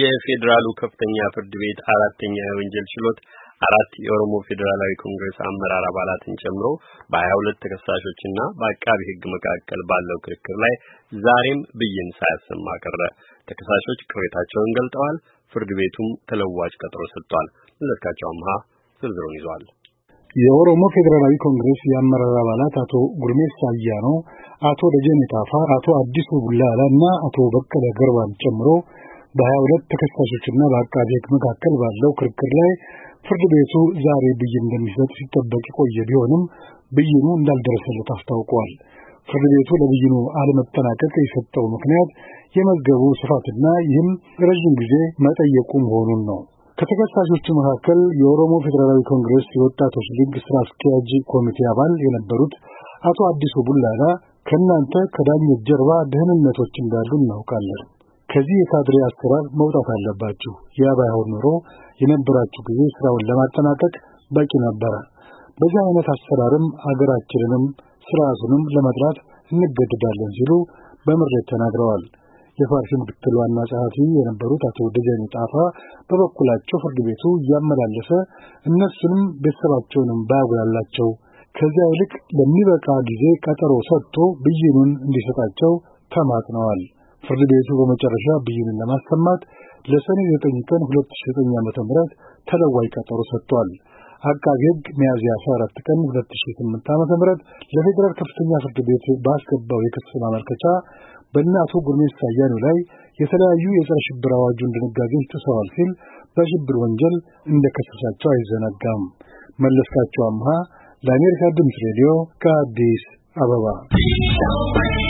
የፌዴራሉ ከፍተኛ ፍርድ ቤት አራተኛ የወንጀል ችሎት አራት የኦሮሞ ፌዴራላዊ ኮንግሬስ አመራር አባላትን ጨምሮ በ22 ተከሳሾችና በአቃቢ ሕግ መካከል ባለው ክርክር ላይ ዛሬም ብይን ሳያሰማ ቀረ። ተከሳሾች ቅሬታቸውን ገልጠዋል። ፍርድ ቤቱም ተለዋጭ ቀጠሮ ሰጥቷል። ለካቸው አምሃ ዝርዝሩን ይዟል። የኦሮሞ ፌዴራላዊ ኮንግሬስ የአመራር አባላት አቶ ጉርሜሳ አያኖ፣ አቶ ደጀኔ ጣፋ፣ አቶ አዲሱ ቡላላ እና አቶ በቀለ ገርባን ጨምሮ በ22 ተከሳሾችና በአቃቢ ሕግ መካከል ባለው ክርክር ላይ ፍርድ ቤቱ ዛሬ ብይን እንደሚሰጥ ሲጠበቅ የቆየ ቢሆንም ብይኑ እንዳልደረሰለት አስታውቋል። ፍርድ ቤቱ ለብይኑ አለመጠናቀቅ የሰጠው ምክንያት የመዝገቡ ስፋትና ይህም ረዥም ጊዜ መጠየቁ መሆኑን ነው። ከተከሳሾቹ መካከል የኦሮሞ ፌዴራላዊ ኮንግሬስ የወጣቶች ሊግ ስራ አስኪያጅ ኮሚቴ አባል የነበሩት አቶ አዲሱ ቡላላ ከእናንተ ከዳኞች ጀርባ ደህንነቶች እንዳሉ እናውቃለን። ከዚህ የካድሬ አሰራር መውጣት አለባችሁ። ያ ባይሆን ኖሮ የነበራችሁ ጊዜ ስራውን ለማጠናቀቅ በቂ ነበረ። በዚህ አይነት አሰራርም አገራችንንም ስርዓቱንም ለመጥራት እንገደዳለን ሲሉ በምሬት ተናግረዋል። የፓርቲው ምክትል ዋና ጸሐፊ የነበሩት አቶ ደጀኔ ጣፋ በበኩላቸው ፍርድ ቤቱ እያመላለሰ እነሱንም ቤተሰባቸውንም ባያጉላላቸው ከዚያ ይልቅ ለሚበቃ ጊዜ ቀጠሮ ሰጥቶ ብይኑን እንዲሰጣቸው ተማጽነዋል። ፍርድ ቤቱ በመጨረሻ ብይኑን ለማሰማት ለሰኔ 9 ቀን 2009 ዓ.ም ተለዋጭ ቀጠሮ ሰጥቷል። አቃቤ ሕግ ሚያዝያ 14 ቀን 2008 ዓ.ም ለፌዴራል ከፍተኛ ፍርድ ቤት ባስገባው የክስ ማመልከቻ በእነ አቶ ጉርሜሳ አያኖ ላይ የተለያዩ የጸረ ሽብር አዋጁን ድንጋጌዎች ጥሰዋል ሲል በሽብር ወንጀል እንደከሰሳቸው አይዘነጋም። መለስካቸው አምሃ ለአሜሪካ ድምፅ ሬዲዮ ከአዲስ አበባ